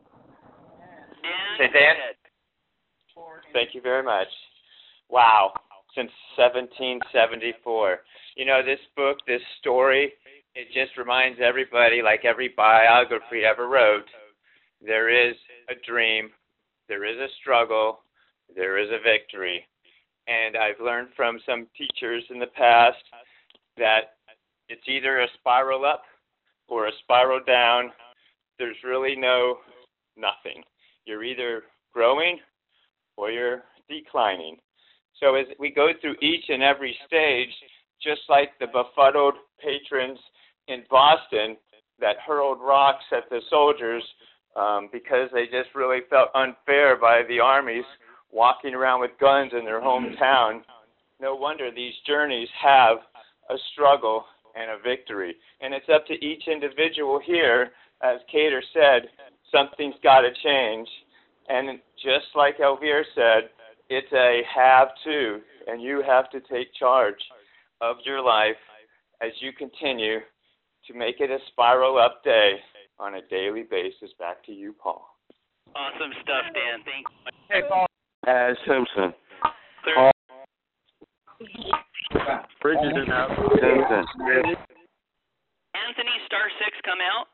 Speaker 1: Dan,
Speaker 4: Say, Dan. Thank you very much. Wow. Since seventeen seventy-four. You know, this book, this story, it just reminds everybody, like every biography ever wrote, there is a dream, there is a struggle, there is a victory. And I've learned from some teachers in the past that it's either a spiral up or a spiral down. There's really no nothing. You're either growing or you're declining. So as we go through each and every stage, just like the befuddled patrons in Boston that hurled rocks at the soldiers um, because they just really felt unfair by the armies walking around with guns in their hometown. No wonder these journeys have a struggle and a victory. And it's up to each individual here, as Cater said, something's got to change. And just like Elvire said, it's a have to, and you have to take charge of your life as you continue to make it a spiral up day on a daily basis. Back to you, Paul.
Speaker 1: Awesome stuff, Dan. Thank you.
Speaker 4: Hey, Paul. As Simpson.
Speaker 1: Paul.
Speaker 5: Bridges in house.
Speaker 4: Simpson.
Speaker 1: Anthony, Star Six come out.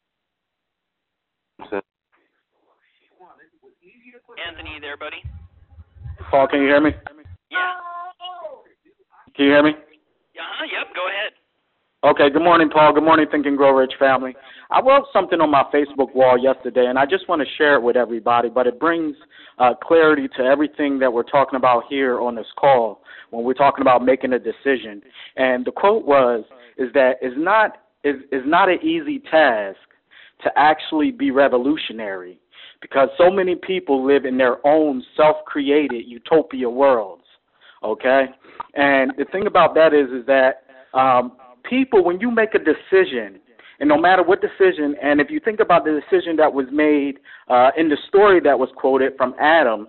Speaker 1: Anthony, you there, buddy?
Speaker 5: Paul, can you hear me?
Speaker 1: Yeah.
Speaker 5: Can you hear me?
Speaker 1: Uh-huh, yep, go ahead.
Speaker 5: Okay, good morning, Paul. Good morning, Think and Grow Rich family. I wrote something on my Facebook wall yesterday, and I just want to share it with everybody, but it brings uh, clarity to everything that we're talking about here on this call when we're talking about making a decision. And the quote was, is that it's not, is, is not an easy task to actually be revolutionary, because so many people live in their own self-created utopia worlds, okay? And the thing about that is, is that um, people, when you make a decision, and no matter what decision, and if you think about the decision that was made uh, in the story that was quoted from Adams,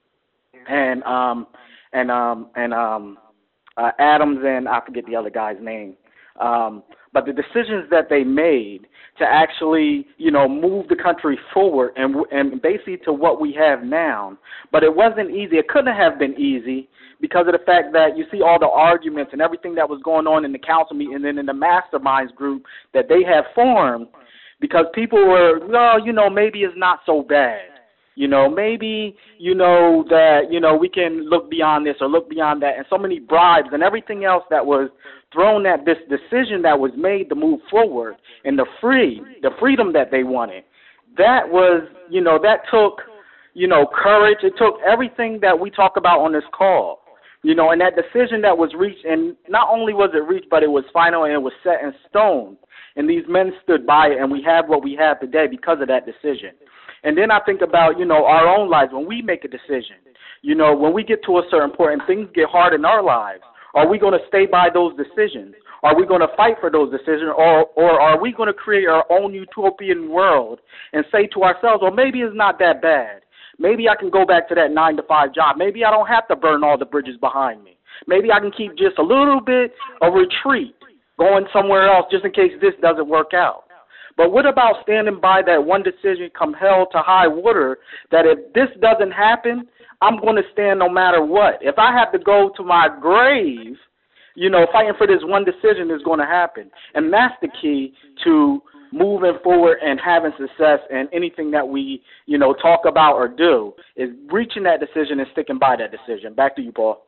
Speaker 5: and um, and um, and um, uh, Adams and I forget the other guy's name, um, but the decisions that they made to actually, you know, move the country forward and and basically to what we have now. But it wasn't easy. It couldn't have been easy because of the fact that you see all the arguments and everything that was going on in the council meeting and then in the masterminds group that they had formed, because people were, well, you know, maybe it's not so bad. You know, maybe, you know, that, you know, we can look beyond this or look beyond that, and so many bribes and everything else that was thrown at this decision that was made to move forward and the free, the freedom that they wanted. That was, you know, that took, you know, courage. It took everything that we talk about on this call, you know, and that decision that was reached, and not only was it reached, but it was final and it was set in stone. And these men stood by it, and we have what we have today because of that decision. And then I think about, you know, our own lives when we make a decision. You know, when we get to a certain point and things get hard in our lives, are we going to stay by those decisions? Are we going to fight for those decisions? Or, or are we going to create our own utopian world and say to ourselves, well, maybe it's not that bad. Maybe I can go back to that nine to five job. Maybe I don't have to burn all the bridges behind me. Maybe I can keep just a little bit of retreat going somewhere else just in case this doesn't work out. But what about standing by that one decision come hell to high water, that if this doesn't happen, I'm going to stand no matter what. If I have to go to my grave, you know, fighting for this one decision is going to happen. And that's the key to moving forward and having success in anything that we, you know, talk about or do, is reaching that decision and sticking by that decision. Back to you, Paul.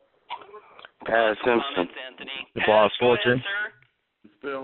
Speaker 6: Pat Simpson.
Speaker 1: The
Speaker 6: boss fortune.
Speaker 7: Phil.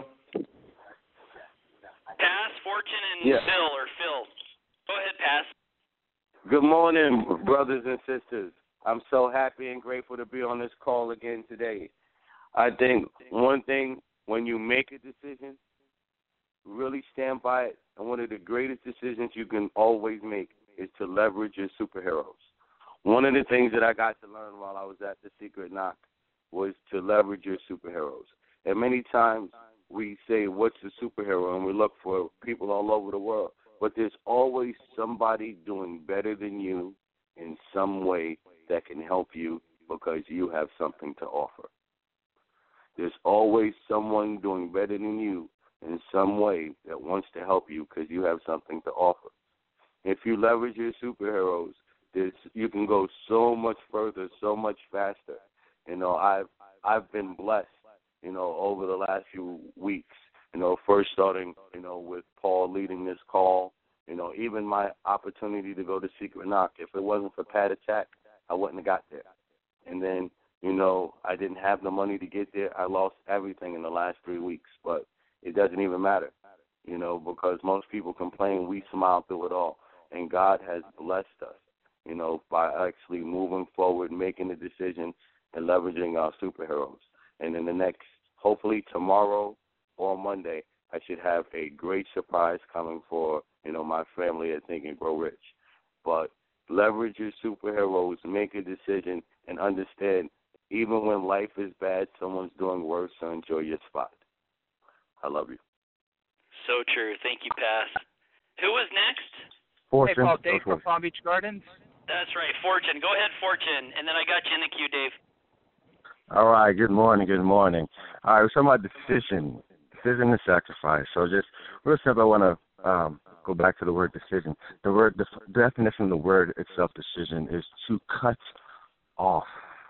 Speaker 1: Pass, Fortune, and
Speaker 6: Yeah.
Speaker 1: Phil, or Phil. Go ahead, Pass.
Speaker 6: Good morning, brothers and sisters. I'm so happy and grateful to be on this call again today. I think one thing, when you make a decision, really stand by it. And one of the greatest decisions you can always make is to leverage your superheroes. One of the things that I got to learn while I was at the Secret Knock was to leverage your superheroes. And many times we say, what's a superhero? And we look for people all over the world. But there's always somebody doing better than you in some way that can help you because you have something to offer. There's always someone doing better than you in some way that wants to help you because you have something to offer. If you leverage your superheroes, there's, you can go so much further, so much faster. You know, I've I've been blessed, you know, over the last few weeks, you know, first starting, you know, with Paul leading this call, you know, even my opportunity to go to Secret Knock. If it wasn't for Pat Attack, I wouldn't have got there. And then, you know, I didn't have the money to get there. I lost everything in the last three weeks, but it doesn't even matter, you know, because most people complain, we smile through it all. And God has blessed us, you know, by actually moving forward, making a decision, and leveraging our superheroes. And in the next, hopefully tomorrow or Monday, I should have a great surprise coming for, you know, my family at Think and Grow Rich. But leverage your superheroes, make a decision, and understand even when life is bad, someone's doing worse, so enjoy your spot. I love you.
Speaker 1: So true. Thank you, Pass. Who was next?
Speaker 6: Fortune.
Speaker 8: Hey, Paul, Dave from Palm Beach Gardens.
Speaker 1: That's right, Fortune. Go ahead, Fortune. And then I got you in the queue, Dave.
Speaker 9: All right, good morning, good morning. All right, we're talking about decision, decision and sacrifice. So just real simple, I want to um, go back to the word decision. The word, the definition of the word itself, decision, is to cut off.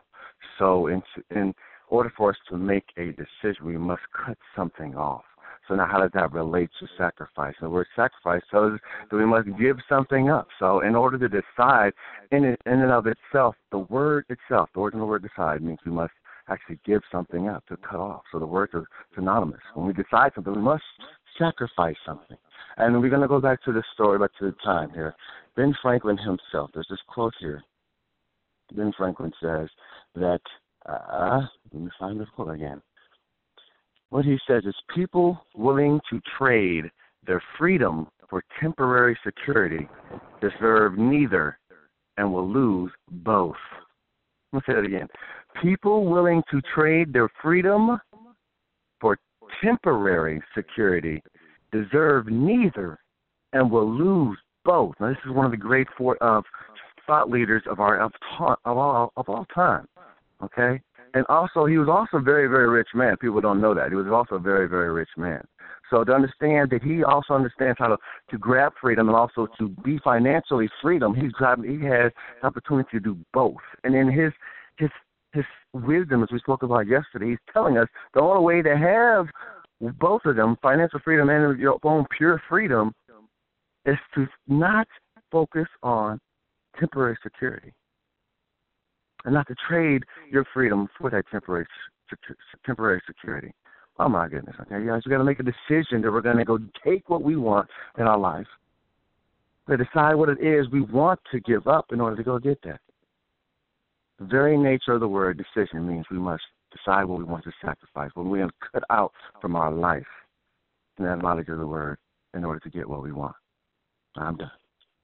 Speaker 9: So in, in order for us to make a decision, we must cut something off. So now how does that relate to sacrifice? The word sacrifice tells us that we must give something up. So in order to decide, in, it, in and of itself, the word itself, the original word decide, means we must actually give something up, to cut off. So the words are synonymous. When we decide something, we must sacrifice something. And we're going to go back to the story, back to the time here. Ben Franklin himself, there's this quote here. Ben Franklin says that, uh, let me find the quote again. What he says is, people willing to trade their freedom for temporary security deserve neither and will lose both. Let me say that again. People willing to trade their freedom for temporary security deserve neither and will lose both. Now, this is one of the great four, uh, thought leaders of our of, ta- of all of all time. Okay, and also he was also a very very rich man. People don't know that he was also a very very rich man. So to understand that he also understands how to, to grab freedom and also to be financially freedom, he's got, he has the opportunity to do both. And in his his his wisdom, as we spoke about yesterday, he's telling us the only way to have both of them, financial freedom and your own pure freedom, is to not focus on temporary security and not to trade your freedom for that temporary temporary security. Oh, my goodness. Okay, guys, we got to make a decision that we're going to go take what we want in our life. We decide what it is we want to give up in order to go get that. The very nature of the word decision means we must decide what we want to sacrifice, what we want to cut out from our life in that knowledge of the word in order to get what we want. I'm done.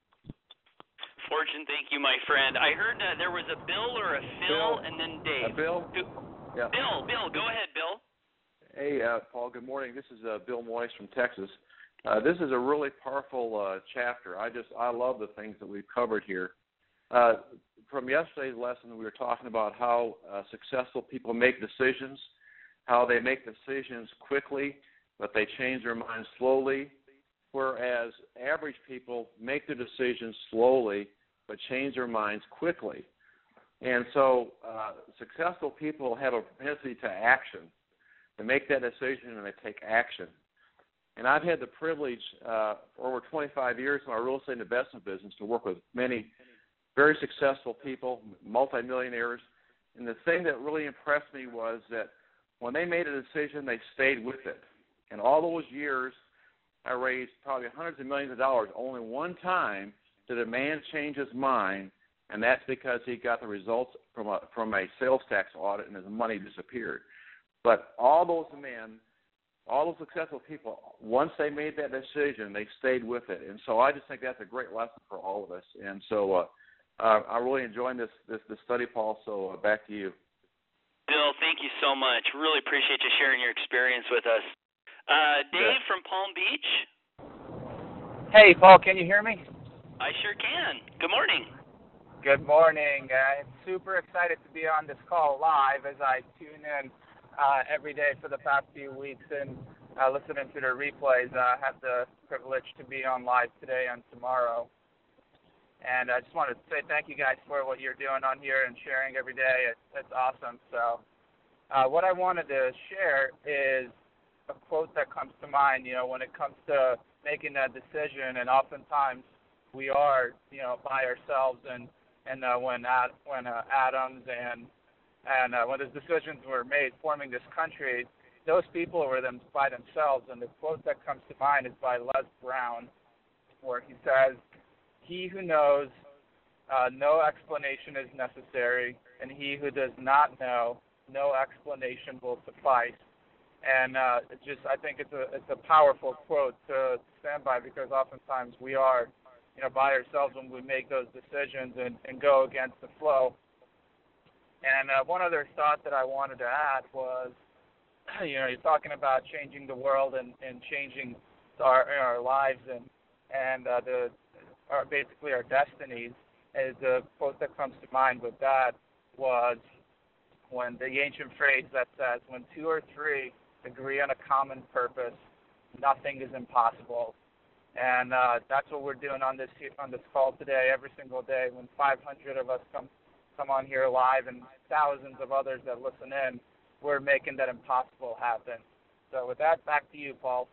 Speaker 1: Fortune, thank you, my friend. I heard uh, there was a Bill or a Phil
Speaker 7: Bill.
Speaker 1: and then Dave.
Speaker 7: Uh, Bill?
Speaker 1: Who?
Speaker 7: Yeah.
Speaker 1: Bill, Bill, go ahead, Bill.
Speaker 7: Hey, uh, Paul, good morning. This is uh, Bill Moyes from Texas. Uh, this is a really powerful uh, chapter. I just, I love the things that we've covered here. Uh, from yesterday's lesson, we were talking about how uh, successful people make decisions, how they make decisions quickly, but they change their minds slowly, whereas average people make their decisions slowly, but change their minds quickly. And so uh, successful people have a propensity to action. They make that decision and they take action. And I've had the privilege uh, for over twenty-five years in our real estate investment business to work with many very successful people, multimillionaires. And the thing that really impressed me was that when they made a decision, they stayed with it. And all those years, I raised probably hundreds of millions of dollars. Only one time did a man change his mind, and that's because he got the results from a, from a sales tax audit and his money disappeared. But all those men, all those successful people, once they made that decision, they stayed with it. And so I just think that's a great lesson for all of us. And so uh, uh, I'm really enjoying this, this, this study, Paul, so uh, back to you.
Speaker 1: Bill, thank you so much. Really appreciate you sharing your experience with us. Uh, Dave yeah. from Palm Beach.
Speaker 8: Hey, Paul, can you hear me?
Speaker 1: I sure can. Good morning.
Speaker 8: Good morning. Uh, I'm super excited to be on this call live as I tune in Uh, every day for the past few weeks and uh, listening to the replays. I uh, have the privilege to be on live today and tomorrow. And I just wanted to say thank you guys for what you're doing on here and sharing every day. It's, it's awesome. So uh, what I wanted to share is a quote that comes to mind, you know, when it comes to making that decision. And oftentimes we are, you know, by ourselves. And, and uh, when, Ad, when uh, Adams and And uh, when those decisions were made forming this country, those people were them by themselves. And the quote that comes to mind is by Les Brown, where he says, "He who knows uh, no explanation is necessary, and he who does not know, no explanation will suffice." And uh, it just, I think it's a it's a powerful quote to stand by, because oftentimes we are, you know, by ourselves when we make those decisions and, and go against the flow. And uh, one other thought that I wanted to add was, you know, you're talking about changing the world and, and changing our our lives and and uh, the our, basically our destinies. Is the quote that comes to mind with that was when the ancient phrase that says, "When two or three agree on a common purpose, nothing is impossible." And uh, that's what we're doing on this on this call today, every single day. When five hundred of us come. come on here live and thousands of others that listen in, we're making that impossible happen. So with that, back to you, Paul.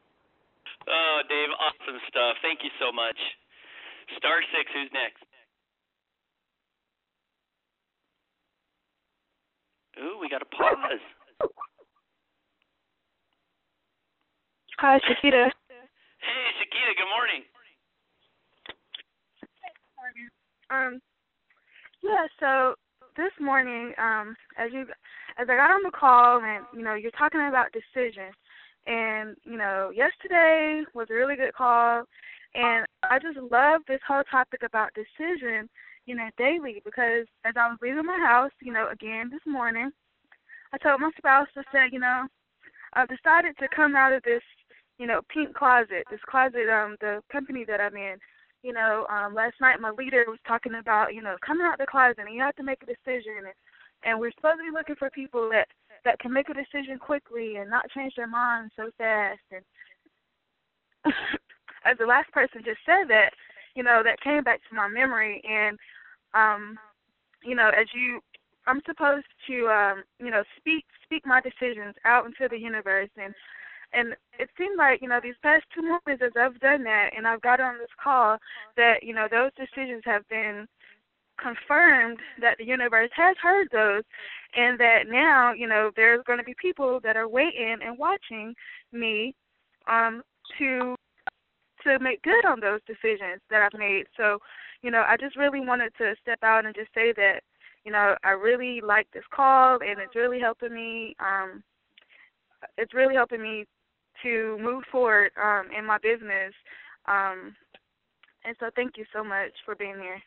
Speaker 1: Oh, Dave, awesome stuff. Thank you so much. Star six, who's next? Ooh, we got a pause.
Speaker 10: Hi, Shakita.
Speaker 1: Hey, Shakita, good morning.
Speaker 10: Um, yeah, so this morning, um, as you, as I got on the call, and you know, you're talking about decisions, And, you know, yesterday was a really good call. And I just love this whole topic about decision, you know, daily, because as I was leaving my house, you know, again this morning, I told my spouse, I said, you know, I've decided to come out of this, you know, pink closet, this closet, um, the company that I'm in. You know, um, last night my leader was talking about, you know, coming out of the closet, and you have to make a decision. And, and we're supposed to be looking for people that, that can make a decision quickly and not change their mind so fast. And as the last person just said that, you know, that came back to my memory. And, um, you know, as you, I'm supposed to, um, you know, speak speak my decisions out into the universe. And, and it seemed like, you know, these past two months as I've done that and I've got on this call that, you know, those decisions have been confirmed, that the universe has heard those, and that now, you know, there's going to be people that are waiting and watching me um, to to make good on those decisions that I've made. So, you know, I just really wanted to step out and just say that, you know, I really like this call, and it's really helping me. Um, it's really helping me to move forward um, in my business. Um, and so, thank you so much for being here.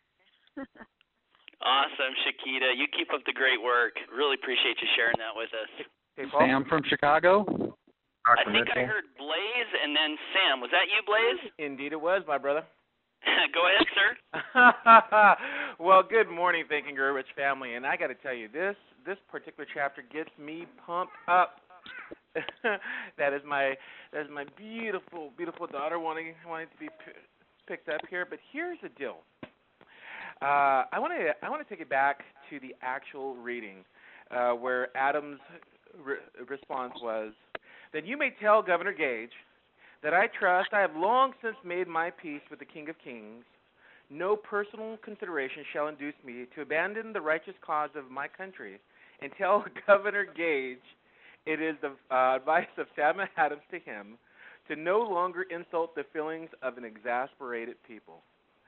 Speaker 1: Awesome, Shakita. You keep up the great work. Really appreciate you sharing that with us.
Speaker 11: Hey, Sam from Chicago.
Speaker 1: I think I heard Blaze and then Sam. Was that you, Blaze?
Speaker 12: Indeed it was, my brother.
Speaker 1: Go ahead, sir.
Speaker 12: Well, good morning, Think and Grow Rich family. And I got to tell you, this this particular chapter gets me pumped up. that is my that is my beautiful, beautiful daughter wanting wanting to be p- picked up here. But here's the deal. Uh, I want to I want to take it back to the actual reading, uh, where Adam's re- response was, "Then you may tell Governor Gage that I trust I have long since made my peace with the King of Kings. No personal consideration shall induce me to abandon the righteous cause of my country, and tell Governor Gage it is the uh, advice of Sam Adams to him to no longer insult the feelings of an exasperated people."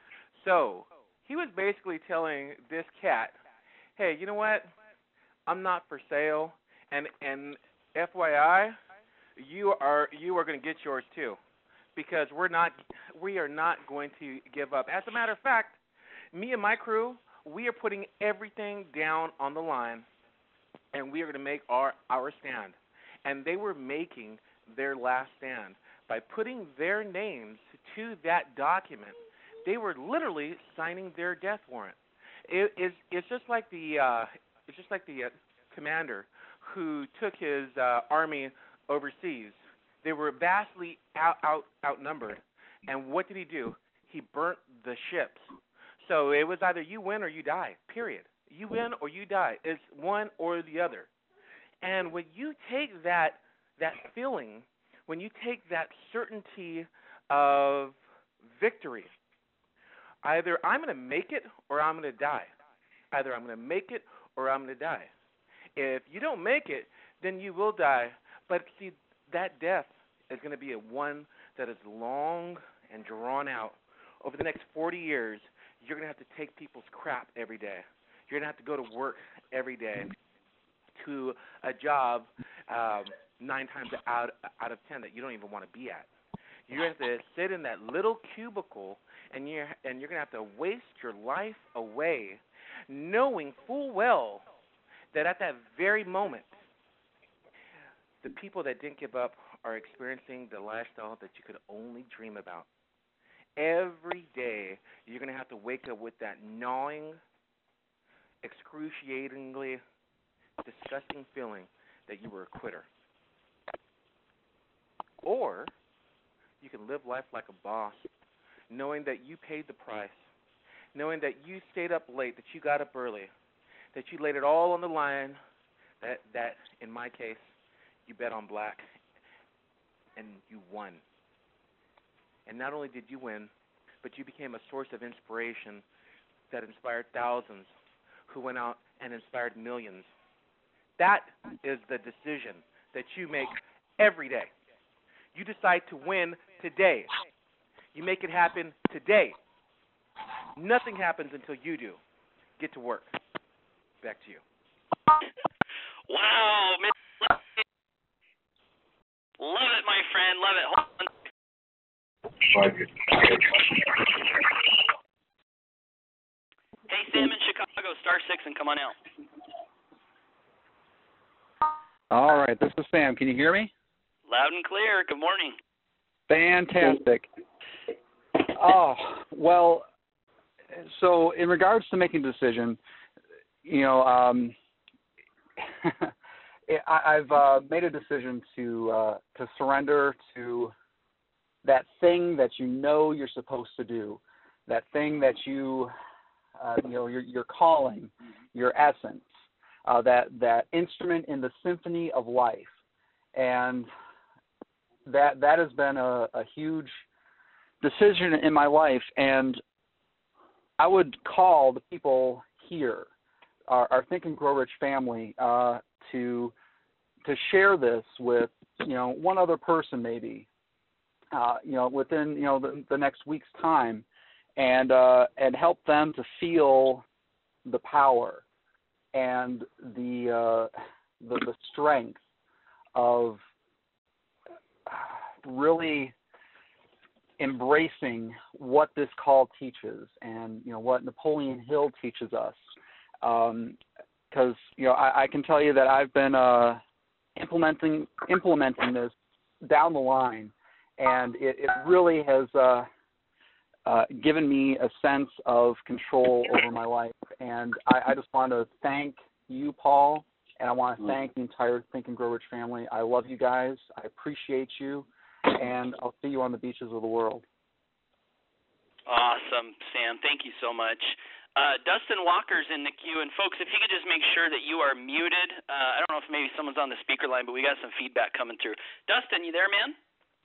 Speaker 12: So he was basically telling this cat, hey, you know what? I'm not for sale, and and F Y I, you are you are going to get yours too, because we're not we are not going to give up. As a matter of fact, me and my crew, we are putting everything down on the line, and we are going to make our our stand. And they were making their last stand by putting their names to that document. They were literally signing their death warrant. It, it's, it's just like the uh, it's just like the uh, commander who took his uh, army overseas. They were vastly out, out outnumbered, and what did he do? He burnt the ships. So it was either you win or you die. Period. You win or you die. It's one or the other. And when you take that that feeling, when you take that certainty of victory, either I'm going to make it or I'm going to die. Either I'm going to make it or I'm going to die. If you don't make it, then you will die. But see, that death is going to be a one that is long and drawn out. Over the next forty years, you're going to have to take people's crap every day. You're going to have to go to work every day to a job um, nine times out out of ten that you don't even want to be at. You're going to have to sit in that little cubicle, and you're and you're going to have to waste your life away, knowing full well that at that very moment, the people that didn't give up are experiencing the lifestyle that you could only dream about. Every day, you're going to have to wake up with that gnawing, excruciatingly disgusting feeling that you were a quitter. Or you can live life like a boss, knowing that you paid the price, knowing that you stayed up late, that you got up early, that you laid it all on the line, that, that in my case, you bet on black, and you won. And not only did you win, but you became a source of inspiration that inspired thousands who went out and inspired millions. That is the decision that you make every day. You decide to win today. You make it happen today. Nothing happens until you do. Get to work. Back to you.
Speaker 1: Wow, man. Love it, my friend. Love it. Hold on. Hey, Sam in Chicago, star six and come on out.
Speaker 11: All right, this is Sam. Can you hear me?
Speaker 1: Loud and clear. Good morning.
Speaker 11: Fantastic. Oh, well, so in regards to making a decision, you know, um, I, I've uh, made a decision to uh, to surrender to that thing that you know you're supposed to do, that thing that you, uh, you know, your your calling, your essence, uh, that that instrument in the symphony of life, and that that has been a, a huge decision in my life. And I would call the people here, our, our Think and Grow Rich family, uh, to to share this with, you know, one other person maybe, uh, you know, within, you know, the, the next week's time, and uh, and help them to feel the power and the uh, the, the strength of really embracing what this call teaches, and, you know, what Napoleon Hill teaches us. Um, because, you know, I, I can tell you that I've been uh, implementing implementing this down the line, and it, it really has uh, uh, given me a sense of control over my life. And I, I just want to thank you, Paul, and I want to thank the entire Think and Grow Rich family. I love you guys. I appreciate you, and I'll see you on the beaches of the world.
Speaker 1: Awesome, Sam. Thank you so much. Uh, Dustin Walker's in the queue, and folks, if you could just make sure that you are muted. Uh, I don't know if maybe someone's on the speaker line, but we got some feedback coming through. Dustin, you there, man?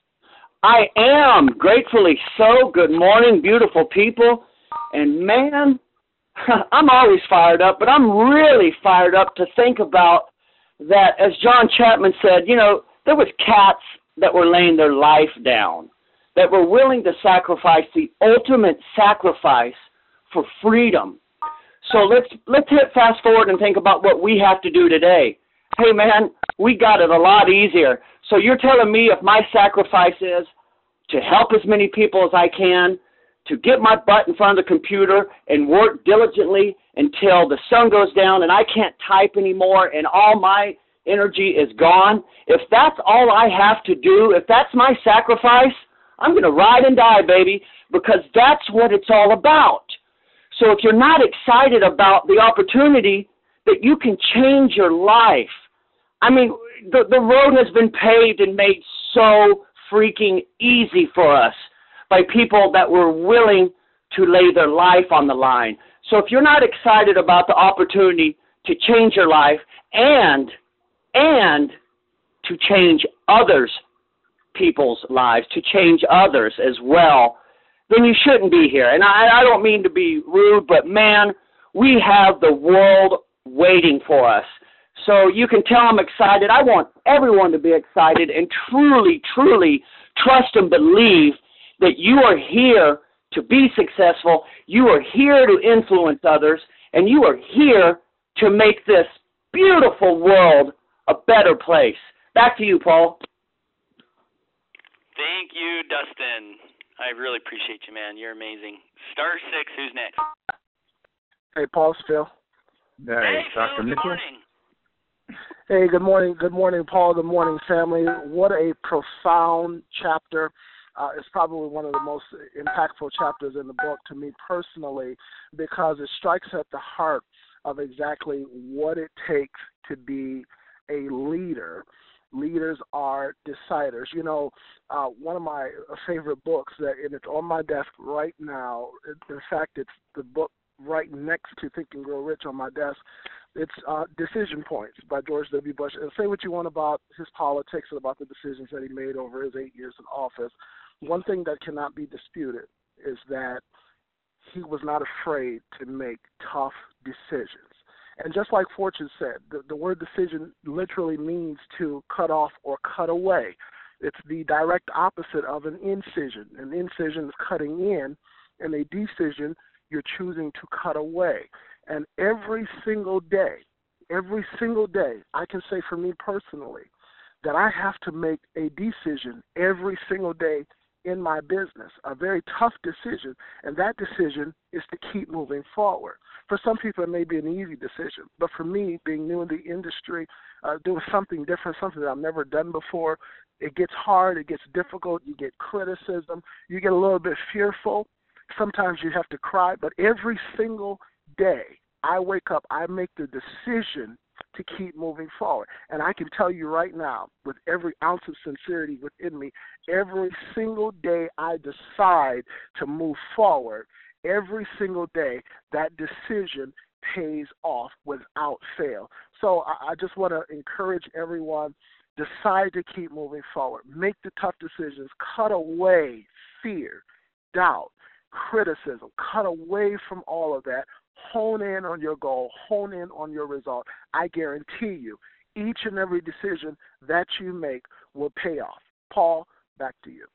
Speaker 13: I am, gratefully so. Good morning, beautiful people. And man, I'm always fired up, but I'm really fired up to think about that, as John Chapman said, you know, there was cats that were laying their life down, that were willing to sacrifice the ultimate sacrifice for freedom. So let's let's hit fast forward and think about what we have to do today. Hey, man, we got it a lot easier. So you're telling me if my sacrifice is to help as many people as I can, to get my butt in front of the computer and work diligently until the sun goes down and I can't type anymore and all my energy is gone, if that's all I have to do, if that's my sacrifice, I'm going to ride and die, baby, because that's what it's all about. So if you're not excited about the opportunity that you can change your life, I mean, the, the road has been paved and made so freaking easy for us by people that were willing to lay their life on the line. So if you're not excited about the opportunity to change your life and and to change others' people's lives, to change others as well, then you shouldn't be here. And I, I don't mean to be rude, but man, we have the world waiting for us. So you can tell I'm excited. I want everyone to be excited and truly, truly trust and believe that you are here to be successful. You are here to influence others, and you are here to make this beautiful world a better place. Back to you, Paul.
Speaker 1: Thank you, Dustin. I really appreciate you, man. You're amazing. Star six, who's next?
Speaker 14: Hey, Paul, it's Phil.
Speaker 1: Hey, hey Doctor Phil, good morning.
Speaker 14: Hey, good morning. Good morning, Paul. Good morning, family. What a profound chapter. Uh, it's probably one of the most impactful chapters in the book to me personally, because it strikes at the heart of exactly what it takes to be a leader. Leaders are deciders. You know, uh, one of my favorite books, that and it's on my desk right now. In fact, it's the book right next to Think and Grow Rich on my desk. It's uh, Decision Points by George W. Bush. And say what you want about his politics and about the decisions that he made over his eight years in office. One thing that cannot be disputed is that he was not afraid to make tough decisions. And just like Fortune said, the, the word decision literally means to cut off or cut away. It's the direct opposite of an incision. An incision is cutting in, and a decision, you're choosing to cut away. And every single day, every single day, I can say for me personally, that I have to make a decision every single day in my business, a very tough decision, and that decision is to keep moving forward. For some people, it may be an easy decision, but for me, being new in the industry, uh, doing something different, something that I've never done before, it gets hard, it gets difficult, you get criticism, you get a little bit fearful. Sometimes you have to cry, but every single day I wake up, I make the decision to keep moving forward. And I can tell you right now, with every ounce of sincerity within me, every single day I decide to move forward, every single day that decision pays off without fail. So I, I just want to encourage everyone, decide to keep moving forward. Make the tough decisions. Cut away fear, doubt, criticism. Cut away from all of that. Hone in on your goal. Hone in on your result. I guarantee you, each and every decision that you make will pay off. Paul, back to you.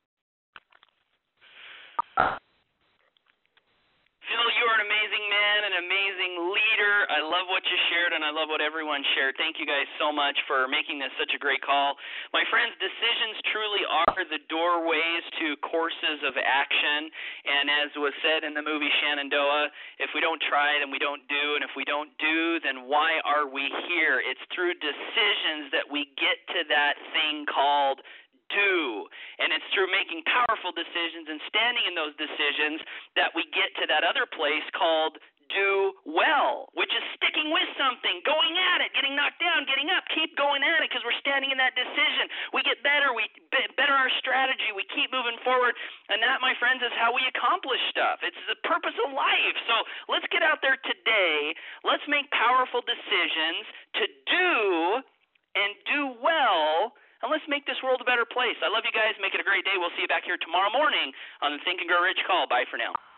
Speaker 1: Phil, you are an amazing man, an amazing leader. I love what you shared, and I love what everyone shared. Thank you guys so much for making this such a great call. My friends, decisions truly are the doorways to courses of action. And as was said in the movie Shenandoah, if we don't try it and we don't do, and if we don't do, then why are we here? It's through decisions that we get to that thing called do. And it's through making powerful decisions and standing in those decisions that we get to that other place called do well, which is sticking with something, going at it, getting knocked down, getting up, keep going at it because we're standing in that decision. We get better, we better our strategy, we keep moving forward, and that, my friends, is how we accomplish stuff. It's the purpose of life. So let's get out there today. Let's make powerful decisions to do and do well, and let's make this world a better place. I love you guys. Make it a great day. We'll see you back here tomorrow morning on the Think and Grow Rich call. Bye for now.